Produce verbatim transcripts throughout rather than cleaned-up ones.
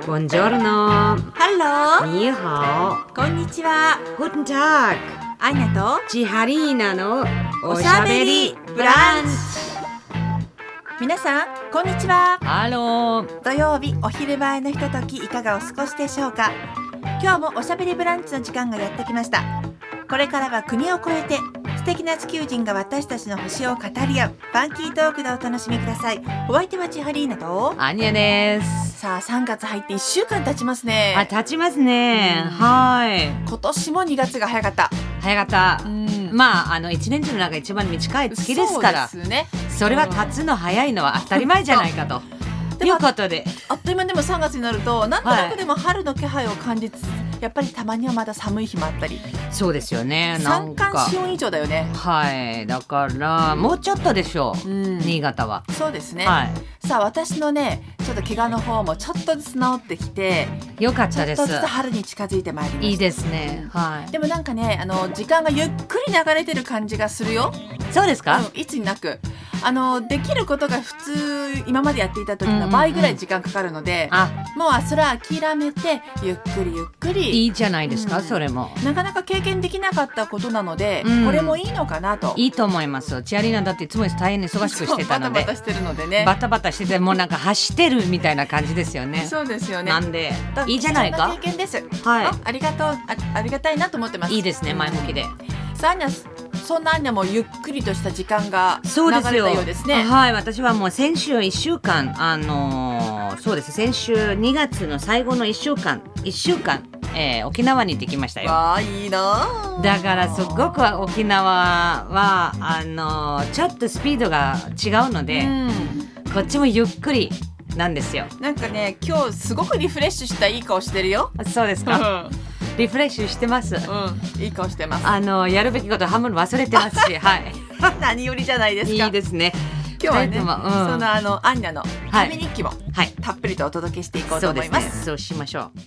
Buongiorno. Hello. にhao. こんにちは。 Guten Tag. アイナとチハリーナのおしゃべりブランチ。皆さんこんにちは。 ハロー。 土曜日お昼前のひとときいかがお過ごしでしょうか。今日もおしゃべりブランチの時間がやってきました。これからは国を越えて素敵な地球人が私たちの星を語り合うファンキートークでお楽しみください。お相手はチハリーナとアニャです。 さあさんがつ入っていっしゅうかん経ちますね。 あ、経ちますね。はい。 今年もにがつが早かった。 早かった。 うん、 まああの一年中の中で一番短い月ですから。 そうですね。 それは経つの早いのは当たり前じゃないかと。ということで、 あっという間でもさんがつになるとなんとなくでも春の気配を感じつつ、はい、やっぱりたまにはまだ寒い日もあったり。 そうですよね。 三寒四温以上だよね。 はい。だからもうちょっとでしょう、うん、新潟は。 そうですね、 はい、 さあ私のねちょっと怪我の方もちょっとずつ治ってきてよかったです。 ちょっとずつ春に近づいてまいりました。 いいですね、はい、 でもなんかねあの時間がゆっくり流れてる感じがするよ。 そうですか、 うん、いつになくあのできることが普通今までやっていた時の倍ぐらい時間かかるので、うんうんうん、あもうそれは諦めてゆっくりゆっくり。 いいじゃないですか、うん、それもなかなか経験できなかったことなので、うん、これもいいのかなと。 いいと思います。チアリーナだっていつも大変忙しくしてたのでバタバタしてるのでね。 バタバタしててもうなんか走ってるみたいな感じですよね。 そうですよね。 なんでいいじゃないか。 経験です、 はい、 あ, ありがとう あ, ありがたいなと思ってます。 いいですね、前向きで。 さあアンナそんなアンナもゆっくりとした時間が流れたようですね。 はい、私はもう先週いっしゅうかんあのー、そうです先週にがつの最後のいっしゅうかんいっしゅうかん、えー、沖縄に行ってきましたよ。 わあいいな。 だからすごく沖縄はあのー、ちょっとスピードが違うので、うん、こっちもゆっくりなんですよ。 なんかね今日すごくリフレッシュしたいい顔してるよ。 そうですかリフレッシュしてます、 うん、いい顔してます。 あのやるべきこと半分忘れてますしはい何よりじゃないですか。 いいですね。 今日はね、うん、そのあのアンナの紙日記も、はい、たっぷりとお届けしていこうと思います。 そうですね、そうしましょう。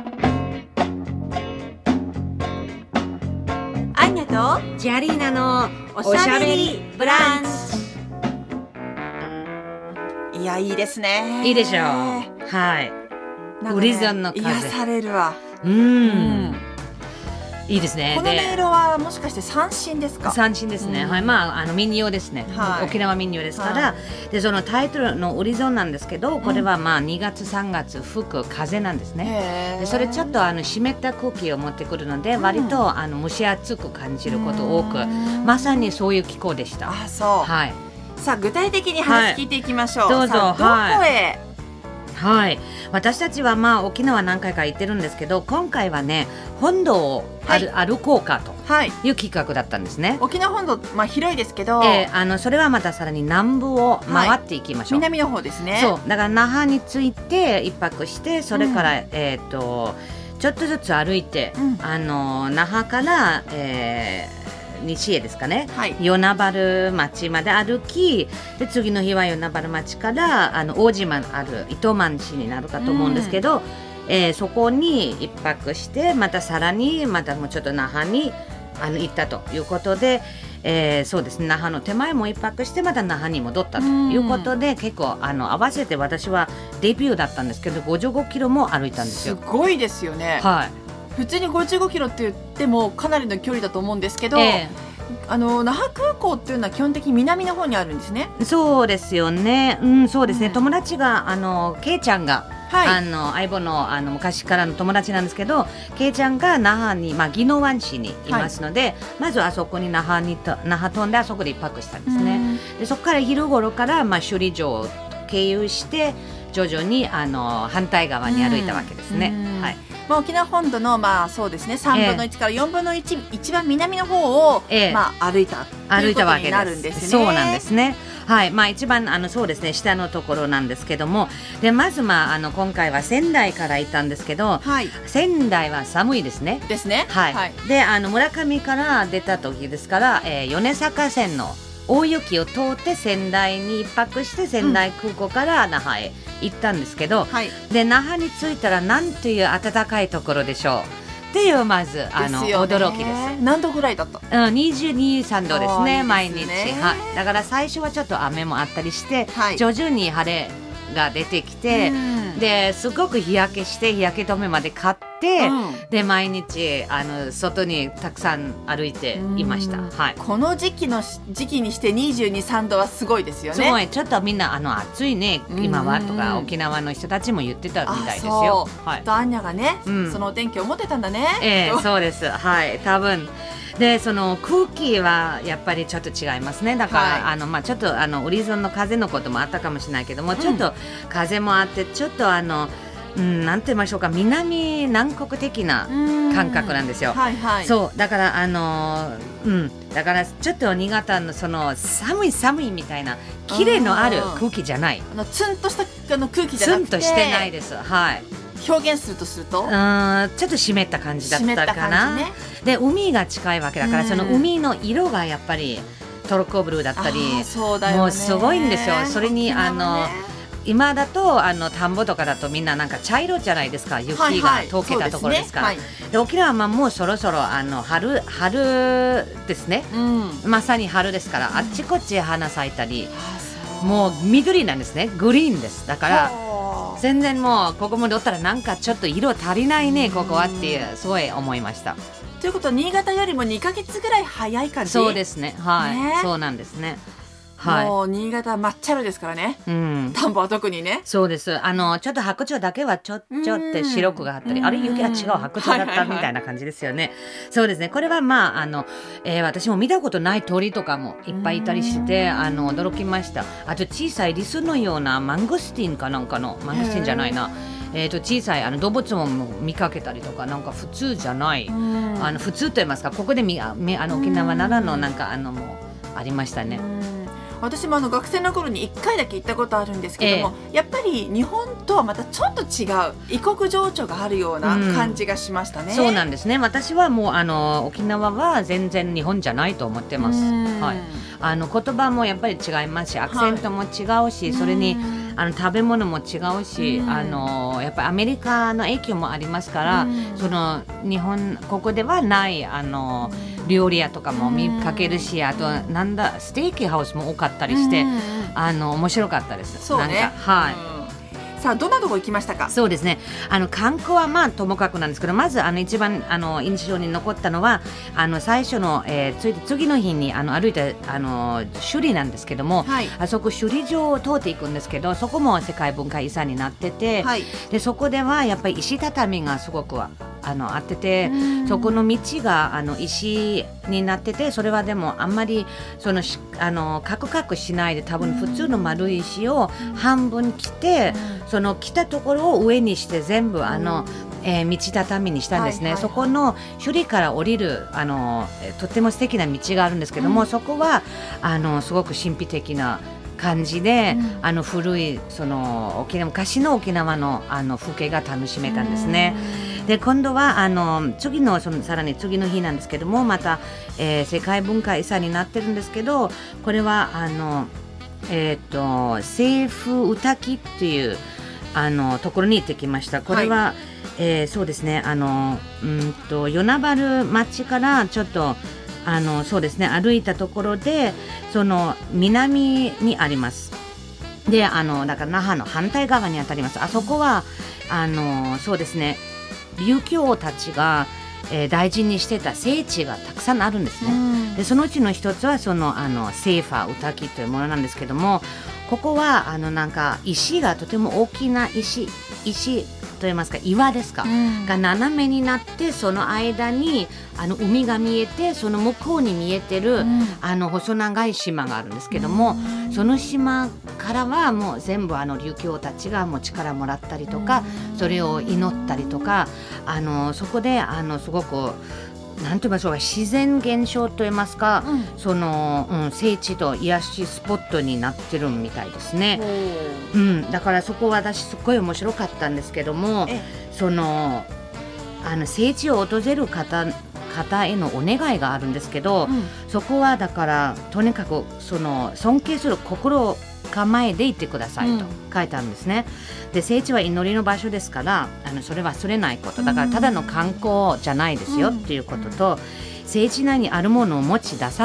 アンナとチアリーナのおしゃべりブランチ。いやいいですね。 いいでしょう。はい。ウリゾンの風癒されるわ。 うん、うん、いいですね。 この音色はもしかして三振ですか。 三振ですね、うん、はい、まああの民謡ですね、はい、沖縄民謡ですから、はい、でそのタイトルのウリゾンなんですけど、これはまあにがつさんがつ吹く風なんですね。でそれちょっとあの湿った空気を持ってくるので、うん、割とあの蒸し暑く感じること多く、まさにそういう気候でした。 あ、そう、はい、さあ具体的に話聞いていきましょう、 はい、どうぞ。 さあどこへ、 はい、私たちはまあ沖縄何回か行ってるんですけど、今回はね本土を歩、はい、歩こうかという企画だったんですね。 沖縄本土、まあ、広いですけど、 えー、あのそれはまたさらに南部を回っていきましょう、 はい、南の方ですね。 そうだから那覇に着いて一泊して、それから、うん、えー、とちょっとずつ歩いて、うん、あの那覇から、えー西へですかね、はい、与那原町まで歩き、で次の日は与那原町からあの大島のある糸満市になるかと思うんですけど、うん、えー、そこに一泊して、またさらにまたもうちょっと那覇にあの行ったということで、えー、そうですね、那覇の手前も一泊してまた那覇に戻ったということで、うん、結構あの合わせて私はデビューだったんですけどごじゅうごキロも歩いたんですよ。 すごいですよね。 はい、 普通にごじゅうごキロって言ってもかなりの距離だと思うんですけど、えー、あの那覇空港っていうのは基本的に南の方にあるんですね。 そうですよね、うん、そうですね、うん、友達があのケイちゃんが、はい、あの相棒 の, あの昔からの友達なんですけど、ケイちゃんが那覇に、まあ、宜野湾市にいますので、はい、まずあそこに那覇にと那覇飛んであそこで一泊したんですね。でそこから昼頃から、まあ、首里城を経由して徐々にあの反対側に歩いたわけですね。はい、 まあ、沖縄本土の、まあそうですね、さんぶんのいちからよんぶんのいち、えー、一番南の方を、えーまあ、歩いたということになるんですね。 そうなんですね。はい、まあ、一番あのそうですね下のところなんですけども、でまず、まあ、あの今回は仙台から行ったんですけど、はい、仙台は寒いですね。 ですね。 はいはい、であの村上から出た時ですから、えー、米坂線の大雪を通って仙台に一泊して仙台空港から那覇へ行ったんですけど、うん、はい、で那覇に着いたらなんという暖かいところでしょうっていうまずあの驚きです。 何度ぐらいだった？ うん、にじゅうに、さんどですね、毎日、はい、だから最初はちょっと雨もあったりして、はい、徐々に晴れが出てきて、うん、ですごく日焼けして日焼け止めまで買って、うん、で毎日あの外にたくさん歩いていました、はい、 この時期の時期にしてにじゅうに、さんどはすごいですよね。 すごい、ちょっとみんなあの暑いね今はとか沖縄の人たちも言ってたみたいですよ。 はい、とアンニャがね、うん、そのお天気を持ってたんだね。 えー、そうです、はい、多分でその空気はやっぱりちょっと違いますね。だから、はい、あのまあ、ちょっとあのオリゾンの風のこともあったかもしれないけども、うん、ちょっと風もあってちょっとあの、うん、なんて言いましょうか、南南国的な感覚なんですよ。はいはい、そうだからあの、うん、だからちょっと新潟のその寒い寒いみたいな綺麗のある空気じゃない、 あのツンとしたあの空気じゃなくてツンとしてないです。はい、 表現するとすると、 うん、ちょっと湿った感じだったかな、ね、で海が近いわけだから、その海の色がやっぱりトルコブルーだったり、 そうだよね、 もうすごいんですよ。それにあの今だとあの田んぼとかだとみんななんか茶色じゃないですか、雪が溶けたところですから、はいはい、で、ねはい、で沖縄はもうそろそろあの 春, 春ですね、うん、まさに春ですから、あっちこっち花咲いたり、うん、もう緑なんですね、グリーンです。だから全然もうここまでおったらなんかちょっと色足りないねここはっていうすごい思いました。 ということは新潟よりもにかげつぐらい早い感じ。 そうですね、はい、ね、そうなんですね。はい、 もう新潟は抹茶色ですからね、うん、田んぼは特にね。 そうです。あのちょっと白鳥だけはちょっちょって白くがあったり、あれ雪は違う白鳥だったみたいな感じですよね。はいはいはい、そうですね。これはまああの、えー、私も見たことない鳥とかもいっぱいいたりしてあの驚きました。あと小さいリスのようなマンゴスティンかなんかのマンゴスティンじゃないな、えー、と小さいあの動物も見かけたりとか、なんか普通じゃない、あの普通と言いますか、ここでみああの沖縄ならのなんかあのもうありましたね。 私もあの学生の頃にいっかいだけ行ったことあるんですけども、えー、やっぱり日本とはまたちょっと違う異国情緒があるような感じがしましたね。 うん、そうなんですね。私はもうあの沖縄は全然日本じゃないと思ってます。はい、あの言葉もやっぱり違いますし、アクセントも違うし、はい、それにあの食べ物も違うし、あのやっぱりアメリカの影響もありますから、その日本ここではないあの料理屋とかも見かけるし、あとなんだステーキハウスも多かったりして、あの面白かったです。 そうね、 なんか、はい、 さあどんなとこ行きましたか。 そうですね、あの観光はまあともかくなんですけど、まずあの一番あの印象に残ったのはあの最初の、えー、ついて次の日にあの歩いたあの首里なんですけども、はい、あそこ首里城を通っていくんですけど、そこも世界文化遺産になってて、はい、でそこではやっぱり石畳がすごくあのあってて、そこの道があの石になってて、それはでもあんまりそのあのカクカクしないで、多分普通の丸い石を半分切って、その来たところを上にして全部あの、えー、道畳にしたんですね。はいはいはい、そこの首里から降りるあのとっても素敵な道があるんですけども、うん、そこはあのすごく神秘的な感じで、うん、あの古いその沖縄昔の沖縄 の, あの風景が楽しめたんですね。で今度はあの次のそのさらに次の日なんですけども、また、えー、世界文化遺産になってるんですけど、これはあの、えー、と清風宇滝っていうあのところに行ってきました。これは、はい、えー、そうですね、あのうんと与那原町からちょっとあのそうですね歩いたところで、その南にあります。であのだから那覇の反対側にあたります。あそこはあのそうですね、琉球王たちが、えー、大事にしてた聖地がたくさんあるんですね。でそのうちの一つはそのあのセーファー宇滝というものなんですけども、ここはあのなんか石がとても大きな石石といいますか岩ですか、うん、が斜めになって、その間にあの海が見えて、その向こうに見えてる、うん、あの細長い島があるんですけども、うん、その島からはもう全部あの琉球王たちがもう力もらったりとか、うん、それを祈ったりとか、あのそこであのすごくなんて言いましょうか、自然現象といいますか、うん、その、うん、聖地と癒しスポットになってるみたいですね。うん、だからそこは私すっごい面白かったんですけども、そのあの聖地を訪れる方方へのお願いがあるんですけど、うん、そこはだからとにかくその尊敬する心構えで行ってくださいと書いてあるんですね。うん、で聖地は祈りの場所ですから、あのそれは忘れないこと、だからただの観光じゃないですよっていうことと、うん、聖地内にあるものを持ち出さない、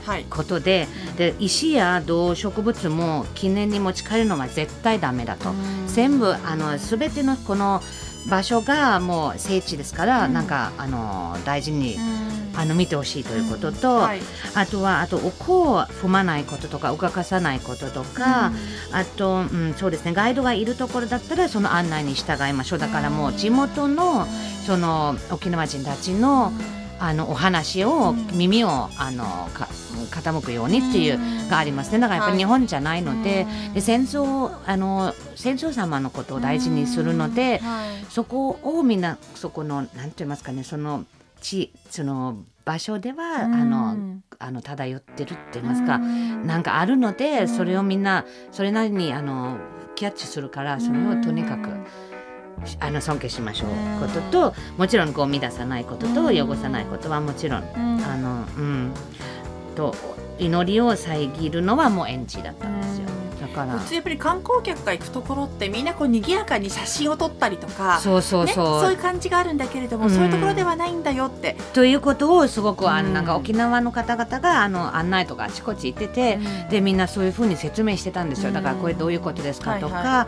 ことで、はい、で石や動植物も記念に持ち帰るのは絶対ダメだと。全部あの全てのこの場所がもう聖地ですから、うん、なんかあの大事に、うん、あの見てほしいということと、うんはい、あとはあとお香を踏まないこととか動かさないこととか、うん、あと、うん、そうですね、ガイドがいるところだったらその案内に従いましょう。だからもう地元のその沖縄人たちのあのお話を、耳をあのか傾くようにっていうがありますね。だからやっぱり日本じゃないので、はい、で戦争あの戦争様のことを大事にするので、はい、そこをみんなそこのなんて言いますかね、その地その場所ではあのあの漂ってるって言いますか、なんかあるので、それをみんなそれなりにあのキャッチするから、それをとにかくあの尊敬しましょうことと、もちろんゴミ出さないことと汚さないことはもちろん、あの、うん、と祈りを遮るのはもう エヌジー だったんですよ。だから普通やっぱり観光客が行くところってみんなこう賑やかに写真を撮ったりとか、 そうそうそう、 ね、そういう感じがあるんだけれども、うん、そういうところではないんだよってということをすごくあのなんか沖縄の方々があの案内とかあちこち行ってて、うん、でみんなそういうふうに説明してたんですよ。だからこれどういうことですかとか、はいはい、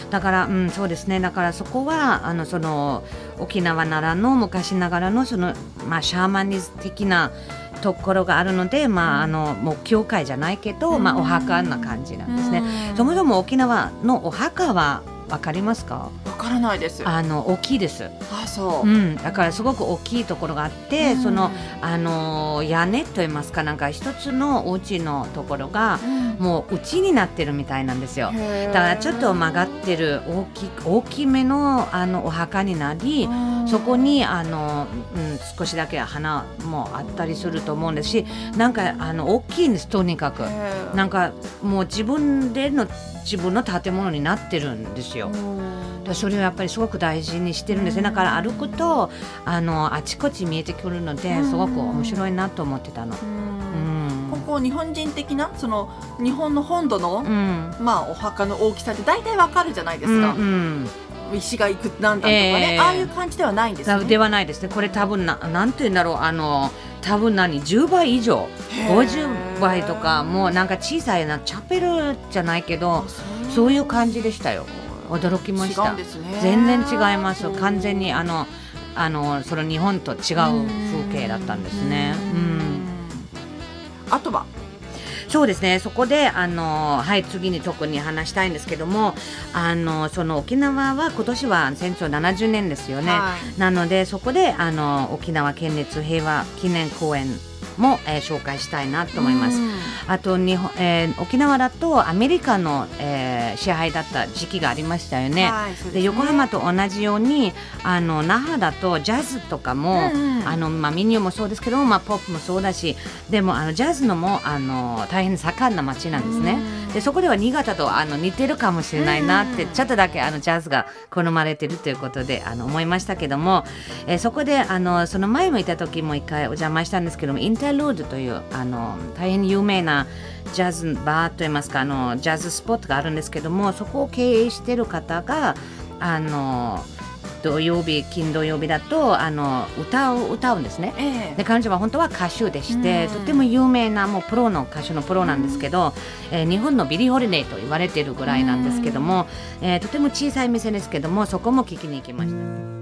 だから、うん、そうですね、だからそこはあのその沖縄ならの昔ながらのその、まあ、シャーマニズ的なところがあるので、まあ、あのもう教会じゃないけど、まあ、お墓な感じなんですね。そもそも沖縄のお墓は分かりますか？ 分からないです。 あの大きいです。 あ、そう、 うん、だからすごく大きいところがあって、うん、そのあの屋根といいますか、なんか一つのお家のところが、うん、もう家になってるみたいなんですよ。だからちょっと曲がってる大き大きめのあのお墓になり、うん、そこにあの、うん、少しだけ花もあったりすると思うんですし、なんかあの大きいんです。とにかくなんかもう自分での自分の建物になってるんですよ。でそれをやっぱりすごく大事にしてるんですね。だから歩くとあのあちこち見えてくるのですごく面白いなと思ってたの。うんここ日本人的なその日本の本土の、うん、まあお墓の大きさって大体わかるじゃないですか。うんうん、石がいくなんだとかね、えー、ああいう感じではないんですね。 ではないですね。これ多分ななんていうんだろう、あの多分何じゅうばい以上、ごじゅうばいとか、もうなんか小さいなチャペルじゃないけど、そういう感じでしたよ。驚きました。 違うんですね。 全然違います。完全にあのあのその日本と違う風景だったんですね。うん。 あとはそうですね、そこであの、はい、次に特に話したいんですけども、あのその沖縄は今年は戦争ななじゅうねんですよね。はい、なのでそこであの沖縄県立平和記念公園も、えー、紹介したいなと思います。あと日本、えー、沖縄だとアメリカの、えー、支配だった時期がありましたよね。はい、そうですね。で横浜と同じようにあの那覇だとジャズとかも、うんうん、あのまあ、民謡もそうですけど、まあ、ポップもそうだし、でもあのジャズのもあの大変盛んな街なんですね。でそこでは新潟とあの似てるかもしれないなって、うん、ちょっとだけあのジャズが好まれてるということであの思いましたけども、えー、そこであのその前もいた時も一回お邪魔したんですけども、インターロードというあの大変有名なジャズバーといいますか、あのジャズスポットがあるんですけども、そこを経営している方があの土曜日金土曜日だとあの歌を歌うんですね。えー、で彼女は本当は歌手でして、とても有名なもうプロの歌手のプロなんですけど、えー、日本のビリー・ホリデーと言われているぐらいなんですけども、えー、とても小さい店ですけども、そこも聞きに行きました。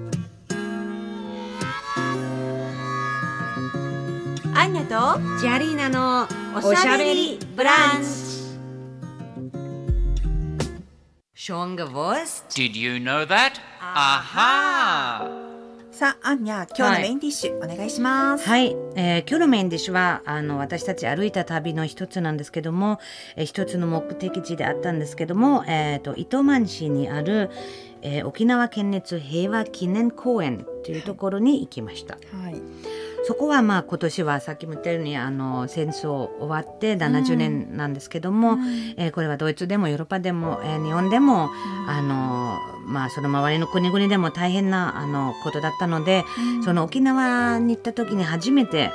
アンニャとジャリーナのおしゃべりブランチ。 Schon gewusst? Did you know that? Aha! さあ、アンニャ、今日のメインディッシュ、はい、お願いします。 はい、えー、今日のメインディッシュはあの私たち歩いた旅の一つなんですけども、えー、一つの目的地であったんですけども、えー、と糸満市にある、えー、沖縄県立平和記念公園というところに行きました。はい、そこはまあ今年はさっきも言ったようにあの戦争終わってななじゅうねんなんですけども、うん、えー、これはドイツでもヨーロッパでも、えー、日本でも、うん、あのまあ、その周りの国々でも大変なあのことだったので、うん、その沖縄に行った時に初めて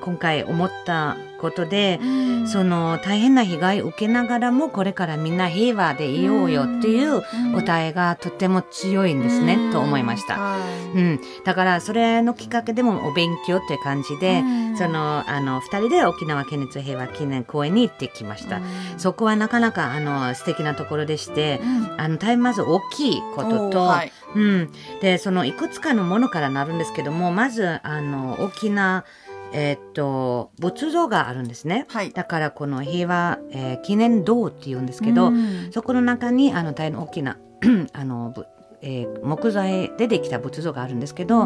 今回思ったことで、うん、その大変な被害を受けながらもこれからみんな平和でいようよっていう歌いがとても強いんですね、うん、と思いました、うん、だからそれのきっかけでもお勉強っていう感じで、うん、そのあのふたりで沖縄県立平和記念公園に行ってきました、うん、そこはなかなかあの素敵なところでして、うん、あの大変まず大きいことと、はい、うん、でそのいくつかのものからなるんですけども、まずあの大きなえー、っと仏像があるんですね、はい、だからこの平和、えー、記念堂っていうんですけど、うん、そこの中にあの大変大きなあの、えー、木材でできた仏像があるんですけど、うん、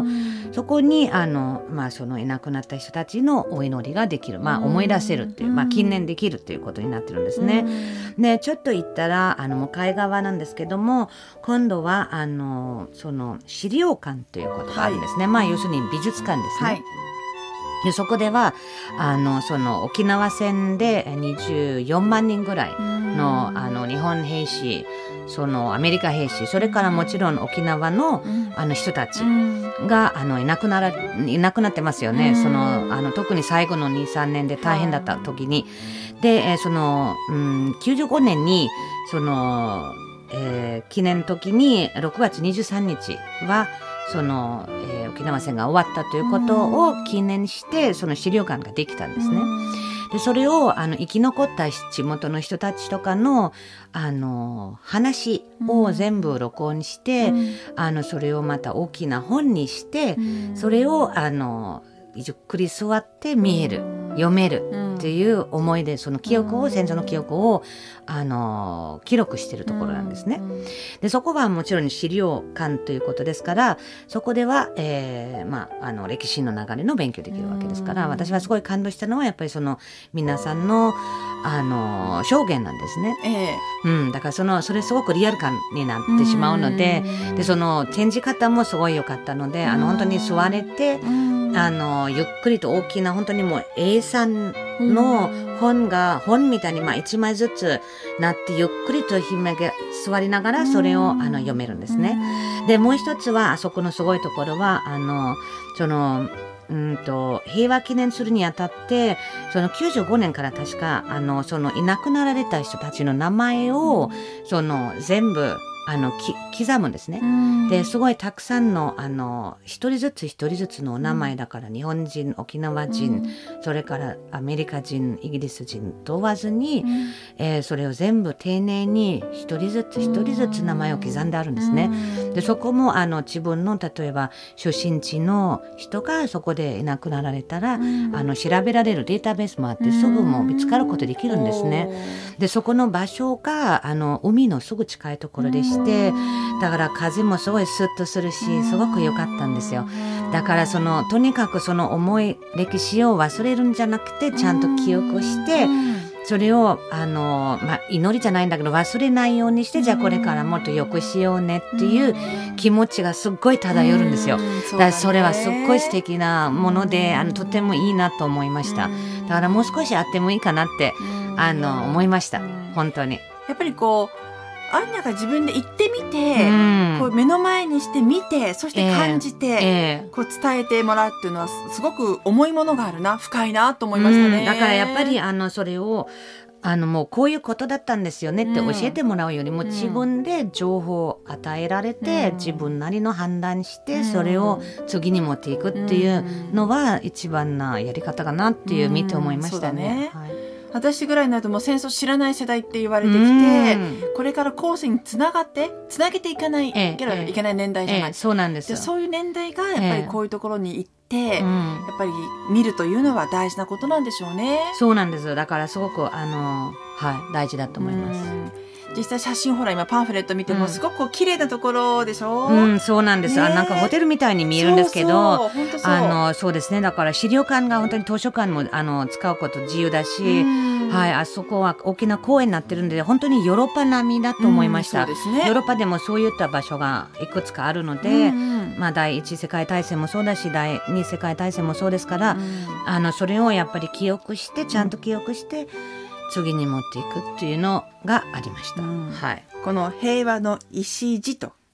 そこにあの、まあ、そのいなくなった人たちのお祈りができる、まあ、思い出せるっていう、まあ、記念できるっていうことになってるんですね、うん、でちょっと行ったらあの向かい側なんですけども、今度はあのその資料館ということがあるんですね、はい、まあ、要するに美術館ですね、はい、でそこではあのその沖縄戦でにじゅうよんまんにんぐらい の, あの日本兵士、そのアメリカ兵士、それからもちろん沖縄 の, あの人たちがあのいなくならいなくなってますよね、そのあの特に最後の にさんねんで大変だった時に。でその、うん、きゅうじゅうごねんにその、えー、記念の時にろくがつにじゅうさんにちはその、えー、沖縄戦が終わったということを記念してその資料館ができたんですね。でそれをあの生き残った地元の人たちとかの、あの話を全部録音して、あのそれをまた大きな本にして、それをあのゆっくり座って見える、読めるっていう思いで、その記憶を、戦争の記憶をあの記録しているところなんですね。でそこはもちろん資料館ということですから、そこでは、えーまあ、あの歴史の流れの勉強できるわけですから、私はすごい感動したのはやっぱりその皆さんのあの証言なんですね、えーうん、だからそのそれすごくリアル感になってしまうので、でその展示方もすごい良かったので、あの本当に座れてあのゆっくりと大きな本当にもう エーさんの本が本みたいにまあいちまいずつなって、ゆっくりとひめが座りながらそれをあの読めるんですね。でもう一つはあそこのすごいところはあのそのうんと平和記念するにあたって、そのきゅうじゅうごねんから確かあのそのいなくなられた人たちの名前をその全部あのき刻むんですね。ですごいたくさんのあの一人ずつ一人ずつのお名前だから、日本人、沖縄人、それからアメリカ人、イギリス人問わずに、えー、それを全部丁寧に一人ずつ一人ずつ名前を刻んであるんですね。でそこもあの自分の例えば出身地の人がそこでいなくなられたら、あの調べられるデータベースもあってすぐもう見つかることできるんですね。でそこの場所があの海のすぐ近いところでして、だから風もすごいスッとするし、すごく良かったんですよ。だからそのとにかくその重い歴史を忘れるんじゃなくて、ちゃんと記憶してそれをあの、まあ、祈りじゃないんだけど忘れないようにして、じゃあこれからもっと良くしようねっていう気持ちがすっごい漂うんですよ。だからそれはすっごい素敵なもので、あのとてもいいなと思いました。だからもう少しあってもいいかなってあの思いました。本当にやっぱりこうアンナが自分で行ってみて、うん、こう目の前にして見て、そして感じて、えーえー、こう伝えてもらうっていうのはすごく重いものがあるな、深いなと思いましたね。 うん、だからやっぱりあのそれをあのもうこういうことだったんですよねって教えてもらうよりも、うん、自分で情報を与えられて、うん、自分なりの判断して、うん、それを次に持っていくっていうのは一番なやり方かなっていう見て思いましたね。うん、はい、 私ぐらいになるともう戦争知らない世代って言われてきて、これから後世につながってつなげていかない、ええ、いけない年代じゃない、ええ、 そうなんですよ。 でそういう年代がやっぱりこういうところに行って、ええ、やっぱり見るというのは大事なことなんでしょうね。 そうなんですよ。だからすごくあの、はい、大事だと思います。 実際写真ほら今パンフレット見てもすごく綺麗なところでしょ。 うん、そうなんです、ね、あなんかホテルみたいに見えるんですけど、そうそうあのそうですね。だから資料館が本当に図書館もあの使うこと自由だし、はい、あそこは大きな公園になってるんで本当にヨーロッパ並みだと思いました。そうですね、ヨーロッパでもそういった場所がいくつかあるので、まあ、第一次世界大戦もそうだし第二次世界大戦もそうですから、あのそれをやっぱり記憶してちゃんと記憶して次に持っていくっていうのがありました。うん、はい、 この平和の礎と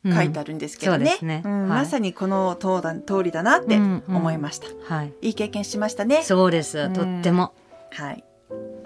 書いてあるんですけどね、 うんねうんはい、 まさにこの通りだなって思いました、うんうんはい、いい経験しましたね。 そうです、とっても、 うん、はい。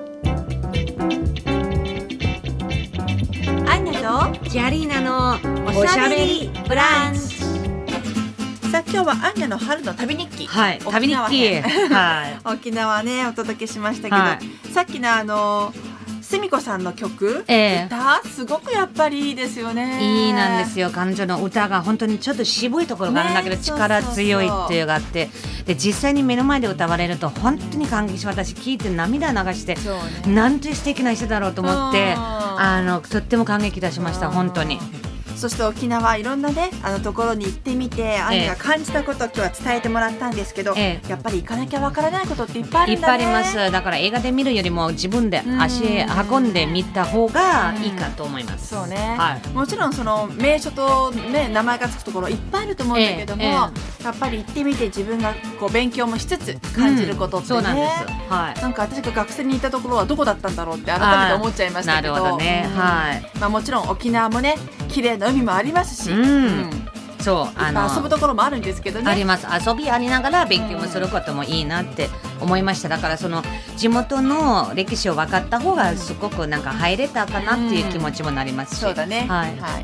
アンナとジャリーナのおしゃべりブランチ。さあ今日はアンナの春の旅日記、 はい、旅日記、はい、 沖縄ねお届けしましたけど、はい、さっきのあのすみこさんの曲、えー、歌すごくやっぱりいいですよね。 いいなんですよ。彼女の歌が本当にちょっと渋いところがあるんだけど、ね、力強いっていうのがあって、で実際に目の前で歌われると本当に感激し、私聞いて涙流して、ね、なんて素敵な人だろうと思ってあのとっても感激いたしました。本当に。 そして沖縄いろんなねあのところに行ってみてアンが感じたことを今日は伝えてもらったんですけど、ええ、やっぱり行かなきゃわからないことっていっぱいあるんだね。 いっぱいあります。だから映画で見るよりも自分で足運んでみた方がいいかと思います。 そうね、はい、もちろんその名所と、ね、名前がつくところいっぱいあると思うんだけども、ええええ、やっぱり行ってみて自分がこう勉強もしつつ感じることってね、うん、そうなんです、はい、なんか私が学生に行ったところはどこだったんだろうって改めて思っちゃいましたけど、 なるほどね、うんはいまあ、もちろん沖縄もね綺麗な海もありますし、うんうん、 そうあの遊ぶところもあるんですけどね。 あります。遊びありながら勉強もすることもいいなって思いました。だからその地元の歴史を分かった方がすごくなんか入れたかなっていう気持ちもなりますし、 うん、そうだね、はいはい、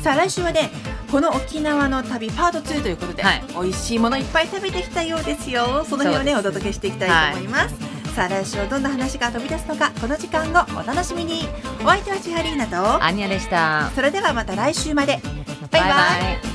さあ来週はねこの沖縄の旅パートツーということで、はい、美味しいものいっぱい食べてきたようですよ。その日をねお届けしていきたいと思います、はい、さあ来週はどんな話が飛び出すのかこの時間をお楽しみに。お相手は千春リーナとアニャでした。 それではまた来週まで。バイバイ。バイバイ。